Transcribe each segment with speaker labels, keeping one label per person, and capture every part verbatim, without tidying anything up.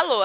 Speaker 1: Alô?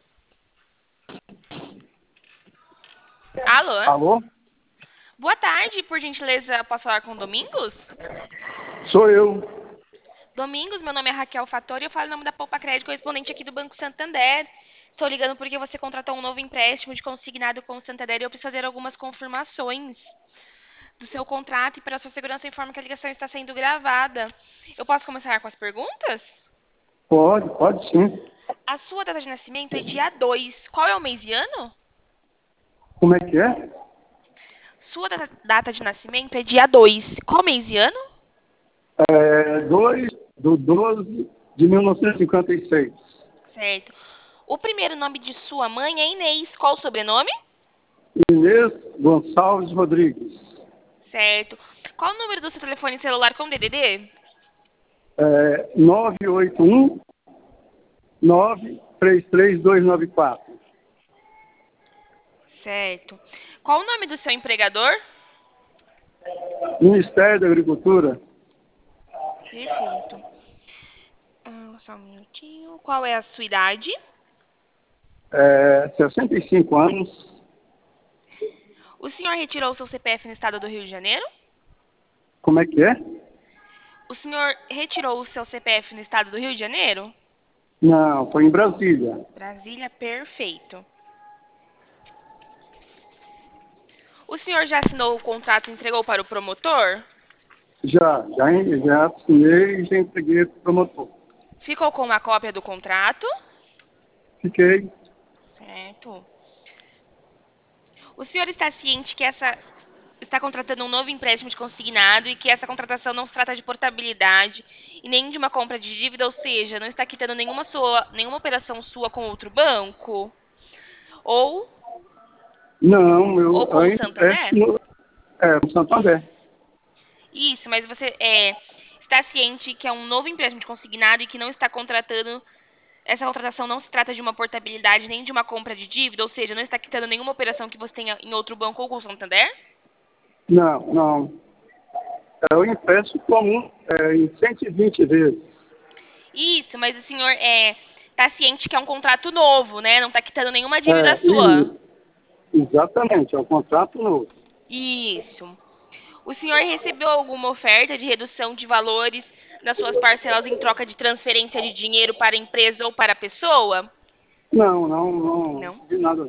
Speaker 1: Alô?
Speaker 2: Alô?
Speaker 1: Boa tarde, por gentileza, posso falar com o Domingos?
Speaker 2: Sou eu.
Speaker 1: Domingos, meu nome é Raquel Fattori e eu falo em nome da Poupa Crédito, correspondente aqui do Banco Santander. Estou ligando porque você contratou um novo empréstimo de consignado com o Santander e eu preciso fazer algumas confirmações do seu contrato e para sua segurança informo que a ligação está sendo gravada. Eu posso começar com as perguntas?
Speaker 2: Pode, pode sim.
Speaker 1: A sua data de nascimento é dia dois. Qual é o mês e ano?
Speaker 2: Como é que é?
Speaker 1: Sua data data de nascimento é dia dois. Qual mês e ano?
Speaker 2: É dois do doze de mil novecentos e cinquenta e seis.
Speaker 1: Certo. O primeiro nome de sua mãe é Inês. Qual o sobrenome?
Speaker 2: Inês Gonçalves Rodrigues.
Speaker 1: Certo. Qual o número do seu telefone celular com D D D?
Speaker 2: É nove oito um nove três três dois nove quatro.
Speaker 1: Certo. Qual o nome do seu empregador?
Speaker 2: Ministério da Agricultura.
Speaker 1: Perfeito. Ah, só um minutinho. Qual é a sua idade?
Speaker 2: É, sessenta e cinco anos.
Speaker 1: O senhor retirou seu C P F no estado do Rio de Janeiro?
Speaker 2: Como é que é?
Speaker 1: O senhor retirou o seu C P F no estado do Rio de Janeiro?
Speaker 2: Não, foi em Brasília.
Speaker 1: Brasília, perfeito. O senhor já assinou o contrato e entregou para o promotor?
Speaker 2: Já, já, já assinei e já entreguei para o promotor.
Speaker 1: Ficou com uma cópia do contrato?
Speaker 2: Fiquei.
Speaker 1: Certo. O senhor está ciente que essa está contratando um novo empréstimo de consignado e que essa contratação não se trata de portabilidade e nem de uma compra de dívida, ou seja, não está quitando nenhuma sua, nenhuma operação sua com outro banco? Ou,
Speaker 2: Não,
Speaker 1: ou
Speaker 2: eu
Speaker 1: com o
Speaker 2: ainda
Speaker 1: Santander?
Speaker 2: no, é, no Santander.
Speaker 1: Isso, mas você é, está ciente que é um novo empréstimo de consignado e que não está contratando. Essa contratação não se trata de uma portabilidade nem de uma compra de dívida, ou seja, não está quitando nenhuma operação que você tenha em outro banco ou com o Santander?
Speaker 2: Não, não. É o empréstimo comum é, em cento e vinte vezes.
Speaker 1: Isso, mas o senhor é, está ciente que é um contrato novo, né? Não está quitando nenhuma dívida
Speaker 2: É,
Speaker 1: sua.
Speaker 2: e, exatamente, é um contrato novo.
Speaker 1: Isso. O senhor recebeu alguma oferta de redução de valores das suas parcelas em troca de transferência de dinheiro para a empresa ou para a pessoa?
Speaker 2: Não, não, não,
Speaker 1: Não.
Speaker 2: de nada.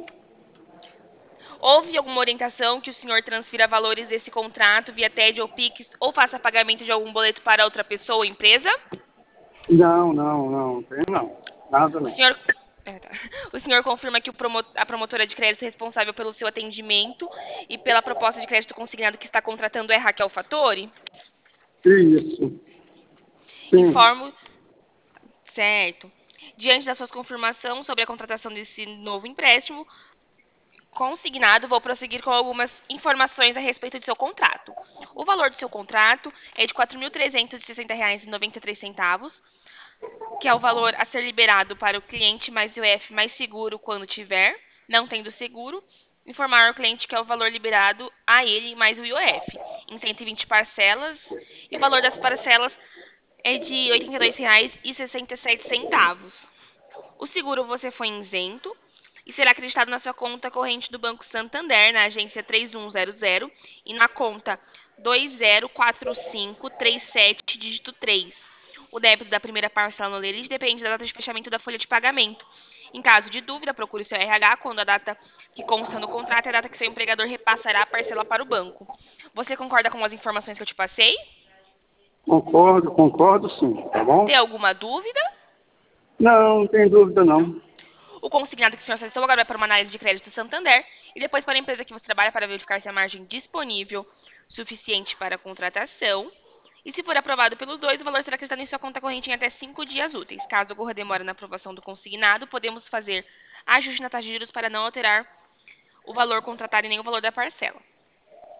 Speaker 1: Houve alguma orientação que o senhor transfira valores desse contrato via TED ou Pix ou faça pagamento de algum boleto para outra pessoa ou empresa?
Speaker 2: Não, não, não, tem não. Nada
Speaker 1: O
Speaker 2: não.
Speaker 1: senhor, é, tá. O senhor confirma que o promo- a promotora de crédito responsável pelo seu atendimento e pela proposta de crédito consignado que está contratando é Raquel Fattori?
Speaker 2: Isso, sim.
Speaker 1: Informo, certo. Diante da sua confirmação sobre a contratação desse novo empréstimo consignado, vou prosseguir com algumas informações a respeito do seu contrato. O valor do seu contrato é de quatro mil trezentos e sessenta reais e noventa e três centavos, que é o valor a ser liberado para o cliente mais I O F mais seguro quando tiver, não tendo seguro, informar ao cliente que é o valor liberado a ele mais o I O F, em cento e vinte parcelas, e o valor das parcelas é de R$ oitenta e dois reais e sessenta e sete centavos. O seguro você foi isento e será acreditado na sua conta corrente do Banco Santander, na agência três um zero zero e na conta dois zero quatro cinco três sete, dígito três. O débito da primeira parcela no Lerite depende da data de fechamento da folha de pagamento. Em caso de dúvida, procure o seu R H quando a data que consta no contrato é a data que seu empregador repassará a parcela para o banco. Você concorda com as informações que eu te passei?
Speaker 2: Concordo, concordo sim, tá
Speaker 1: Tem
Speaker 2: bom?
Speaker 1: alguma dúvida?
Speaker 2: Não, não tem dúvida
Speaker 1: Não?
Speaker 2: não.
Speaker 1: O consignado que o senhor acessou agora vai para uma análise de crédito Santander e depois para a empresa que você trabalha para verificar se a margem disponível suficiente para a contratação. E se for aprovado pelos dois, o valor será acrescentado em sua conta corrente em até cinco dias úteis. Caso ocorra demora na aprovação do consignado, podemos fazer ajuste na taxa de juros para não alterar o valor contratado e nem o valor da parcela.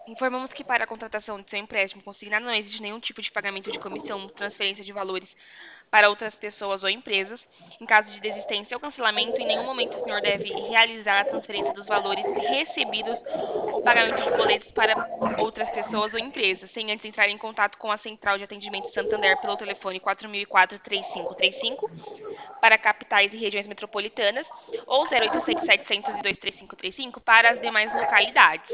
Speaker 1: Informamos que para a contratação de seu empréstimo consignado não existe nenhum tipo de pagamento de comissão, transferência de valores para outras pessoas ou empresas. Em caso de desistência ou cancelamento, em nenhum momento o senhor deve realizar a transferência dos valores recebidos ou pagamento de boletos para outras pessoas ou empresas, sem antes entrar em contato com a Central de Atendimento Santander pelo telefone quatro mil e quatro, três cinco três cinco para capitais e regiões metropolitanas ou zero oitocentos, setecentos e dois, três cinco três cinco para as demais localidades.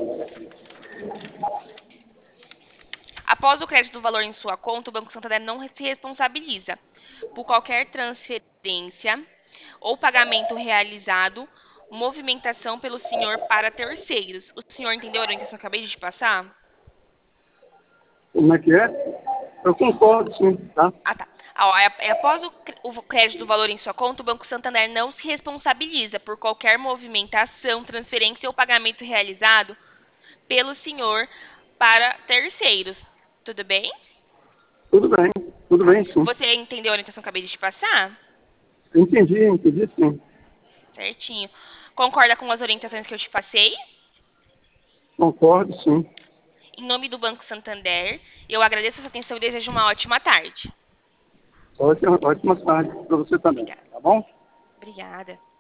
Speaker 1: Após o crédito do valor em sua conta, o Banco Santander não se responsabiliza por qualquer transferência ou pagamento realizado, movimentação pelo senhor para terceiros. O senhor entendeu a orientação que eu acabei de te passar?
Speaker 2: Como é que é? Eu concordo, sim, tá?
Speaker 1: Ah, tá. Ah, ó, é- é após o cr- o crédito do valor em sua conta, o Banco Santander não se responsabiliza por qualquer movimentação, transferência ou pagamento realizado pelo senhor para terceiros. Tudo bem?
Speaker 2: Tudo bem, tudo
Speaker 1: Tá.
Speaker 2: bem, sim.
Speaker 1: Você entendeu a orientação que eu acabei de te passar?
Speaker 2: Entendi, entendi, sim.
Speaker 1: Certinho. Concorda com as orientações que eu te passei?
Speaker 2: Concordo, sim.
Speaker 1: Em nome do Banco Santander, eu agradeço a sua atenção e desejo uma ótima tarde.
Speaker 2: Ótima, ótima tarde para você também,
Speaker 1: Obrigada.
Speaker 2: tá bom?
Speaker 1: Obrigada.